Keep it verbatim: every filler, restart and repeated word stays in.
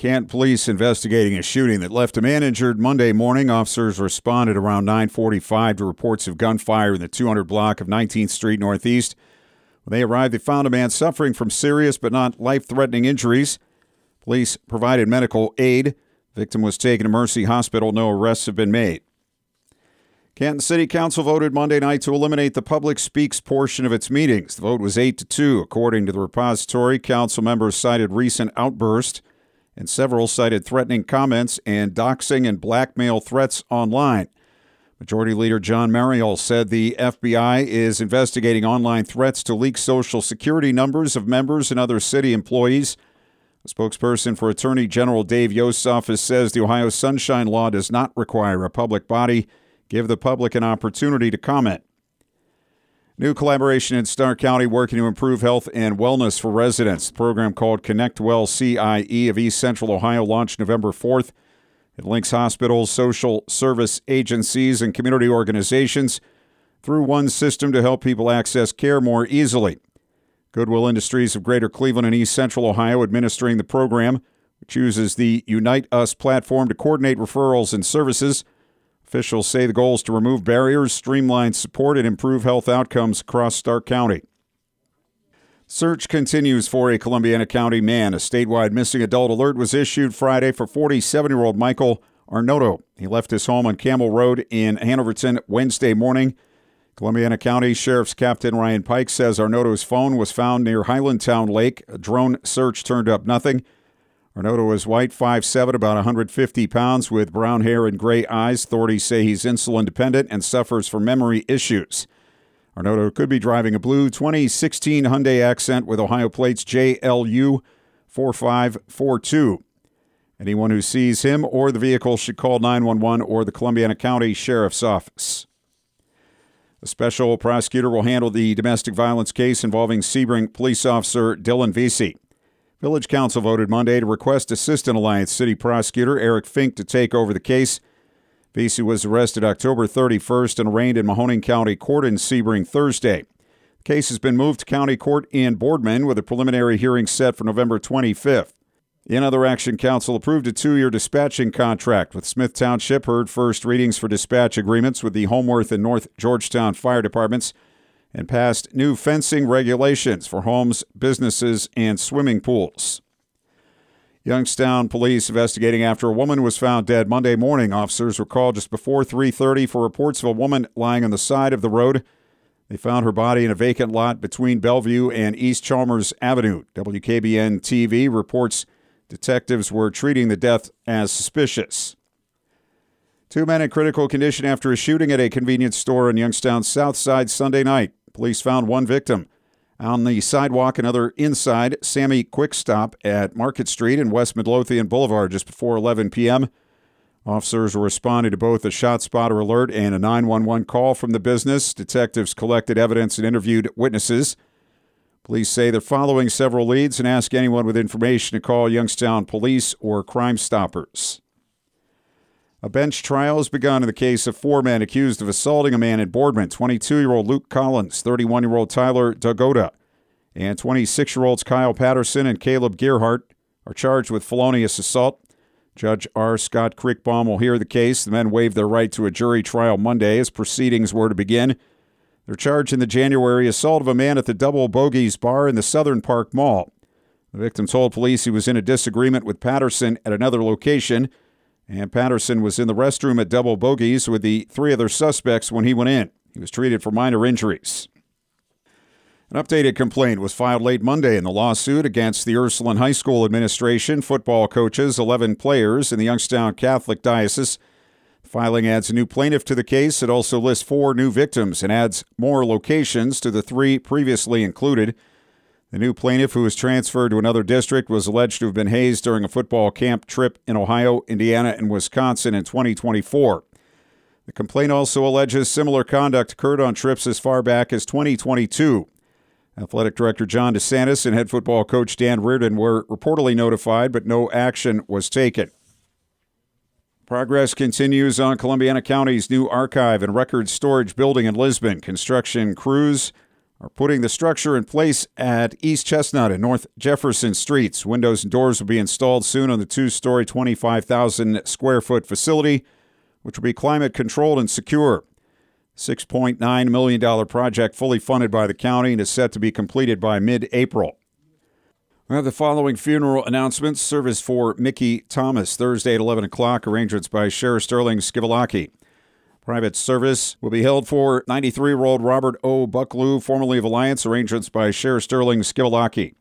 Canton police investigating a shooting that left a man injured Monday morning. Officers responded around nine forty-five to reports of gunfire in the two hundred block of nineteenth Street Northeast. When they arrived, they found a man suffering from serious but not life-threatening injuries. Police provided medical aid. The victim was taken to Mercy Hospital. No arrests have been made. Canton City Council voted Monday night to eliminate the public speaks portion of its meetings. The vote was eight to two. According to the repository, council members cited recent outbursts, and several cited threatening comments and doxing and blackmail threats online. Majority Leader John Mariel said the F B I is investigating online threats to leak Social Security numbers of members and other city employees. A spokesperson for Attorney General Dave Yost's office says the Ohio Sunshine Law does not require a public body give the public an opportunity to comment. New collaboration in Stark County working to improve health and wellness for residents. The program called Connect Well C I E of East Central Ohio launched November fourth. It links hospitals, social service agencies, and community organizations through one system to help people access care more easily. Goodwill Industries of Greater Cleveland and East Central Ohio administering the program, which uses the Unite Us platform to coordinate referrals and services. Officials say the goal is to remove barriers, streamline support, and improve health outcomes across Stark County. Search continues for a Columbiana County man. A statewide missing adult alert was issued Friday for forty-seven-year-old Michael Arnotto. He left his home on Camel Road in Hanoverton Wednesday morning. Columbiana County Sheriff's Captain Ryan Pike says Arnotto's phone was found near Highlandtown Lake. A drone search turned up nothing. Arnotto is white, five seven, about one hundred fifty pounds, with brown hair and gray eyes. Authorities say he's insulin dependent and suffers from memory issues. Arnotto could be driving a blue twenty sixteen Hyundai Accent with Ohio plates J L U four five four two. Anyone who sees him or the vehicle should call nine one one or the Columbiana County Sheriff's Office. A special prosecutor will handle the domestic violence case involving Sebring police officer Dylan Vesey. Village Council voted Monday to request Assistant Alliance City Prosecutor Eric Fink to take over the case. Vesey was arrested October thirty-first and arraigned in Mahoning County Court in Sebring Thursday. The case has been moved to County Court in Boardman with a preliminary hearing set for November twenty-fifth. In other action, Council approved a two-year dispatching contract with Smith Township, heard first readings for dispatch agreements with the Homeworth and North Georgetown Fire Departments, and passed new fencing regulations for homes, businesses, and swimming pools. Youngstown police investigating after a woman was found dead Monday morning. Officers were called just before three thirty for reports of a woman lying on the side of the road. They found her body in a vacant lot between Bellevue and East Chalmers Avenue. W K B N T V reports detectives were treating the death as suspicious. Two men in critical condition after a shooting at a convenience store in Youngstown's South Side Sunday night. Police found one victim on the sidewalk, another inside Sammy Quick Stop at Market Street and West Midlothian Boulevard just before eleven p.m. Officers were responding to both a ShotSpotter alert and a nine one one call from the business. Detectives collected evidence and interviewed witnesses. Police say they're following several leads and ask anyone with information to call Youngstown Police or Crime Stoppers. A bench trial has begun in the case of four men accused of assaulting a man in Boardman. twenty-two-year-old Luke Collins, thirty-one-year-old Tyler Dagota, and twenty-six-year-olds Kyle Patterson and Caleb Gearhart are charged with felonious assault. Judge R. Scott Crickbaum will hear the case. The men waived their right to a jury trial Monday as proceedings were to begin. They're charged in the January assault of a man at the Double Bogies bar in the Southern Park Mall. The victim told police he was in a disagreement with Patterson at another location, and Patterson was in the restroom at Double Bogies with the three other suspects when he went in. He was treated for minor injuries. An updated complaint was filed late Monday in the lawsuit against the Ursuline High School administration, football coaches, eleven players, and the Youngstown Catholic Diocese. The filing adds a new plaintiff to the case. It also lists four new victims and adds more locations to the three previously included. The new plaintiff, who was transferred to another district, was alleged to have been hazed during a football camp trip in Ohio, Indiana, and Wisconsin in twenty twenty-four. The complaint also alleges similar conduct occurred on trips as far back as twenty twenty-two. Athletic Director John DeSantis and head football coach Dan Reardon were reportedly notified, but no action was taken. Progress continues on Columbiana County's new archive and record storage building in Lisbon. Construction crews are putting the structure in place at East Chestnut and North Jefferson Streets. Windows and doors will be installed soon on the two-story, twenty-five thousand square foot facility, which will be climate-controlled and secure. six point nine million dollars project fully funded by the county and is set to be completed by mid-April. We have the following funeral announcements. Service for Mickey Thomas, Thursday at eleven o'clock. Arrangements by Sheriff Sterling Skivalaki. Private service will be held for ninety-three-year-old Robert O. Bucklew, formerly of Alliance. Arrangements by Sheriff Sterling Skivalaki.